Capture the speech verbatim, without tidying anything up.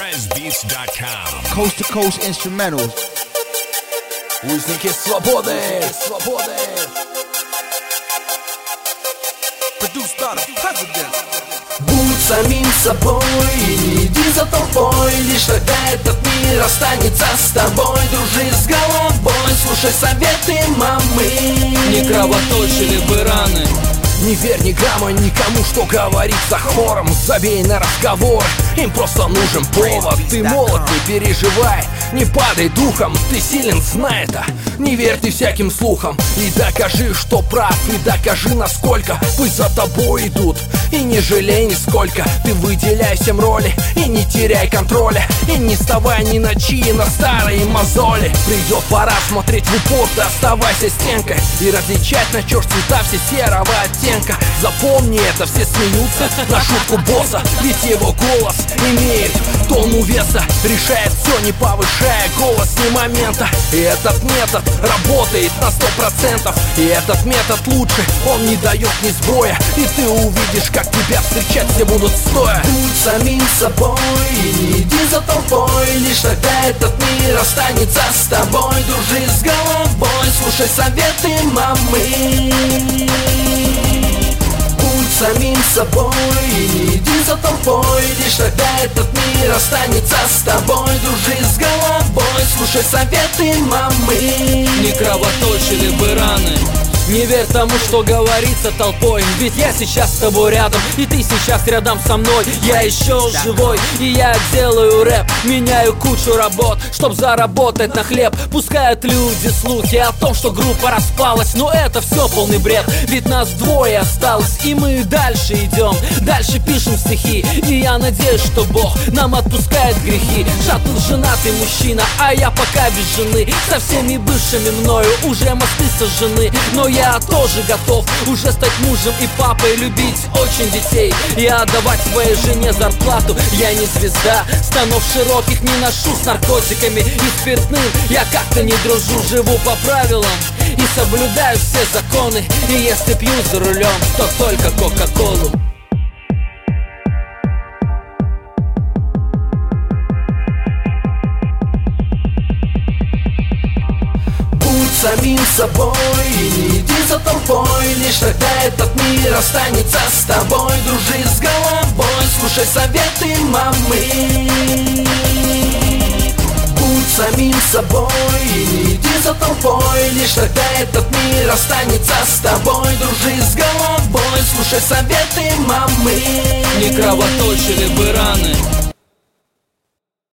Rez Beats dot com. Coast to coast instrumentals. Узники свободы, свободы. Produced by the president. Будь самим собой и не иди за толпой. Лишь тогда этот мир останется с тобой. Дружи с головой, слушай советы мамы. Не кровоточили бы раны. Не верь ни грамма никому, что говорится хором. Забей на разговор, им просто нужен повод. Ты молод, не переживай, не падай духом. Ты силен, знай это, не верь ты всяким слухам. И докажи, что прав, и докажи насколько. Пусть за тобой идут, и не жалей нисколько. Ты выделяй всем роли, и не теряй контроля. И не вставай ни на чьи, на старые мозоли. Придет пора смотреть в упор, ты оставайся стенкой. И различать на чёрт цвета все серого оттенка. Запомни это, все смеются на шутку босса. Ведь его голос имеет тонну веса. Решает все, не повышая голос ни момента. И этот метод работает на сто процентов. И этот метод лучше, он не дает ни сбоя. И ты увидишь, как тебя встречать все будут стоя. Будь самим собой и не иди за толпой. Лишь тогда этот мир останется с тобой. Дружи с головой, слушай советы мамы. Будь самим собой и не иди за толпой. Лишь тогда этот мир останется с тобой. Дружи с головой, слушай советы мамы. Не кровоточили бы раны. Не верь тому, что говорится толпой. Ведь я сейчас с тобой рядом, и ты сейчас рядом со мной. Я еще живой, и я делаю рэп. Меняю кучу работ, чтоб заработать на хлеб. Пускают люди слухи о том, что группа распалась. Но это все полный бред, ведь нас двое осталось. И мы дальше идем, дальше пишем стихи. И я надеюсь, что Бог нам отпускает грехи. Шатун женатый мужчина, а я пока без жены. Со всеми бывшими мною уже мосты сожжены. Но я тоже готов уже стать мужем и папой, любить очень детей и отдавать своей жене зарплату. Я не звезда, станов широких не ношу с наркотиками и спиртным. Я как-то не дружу, живу по правилам и соблюдаю все законы. И если пью за рулем, то только кока-колу. Самим собой и не иди за толпой. Лишь тогда этот мир останется с тобой. Дружи с головой, слушай советы мамы. Будь самим собой и не иди за толпой. Лишь тогда этот мир останется с тобой. Дружи с головой, слушай советы мамы. Не кровоточили бы раны.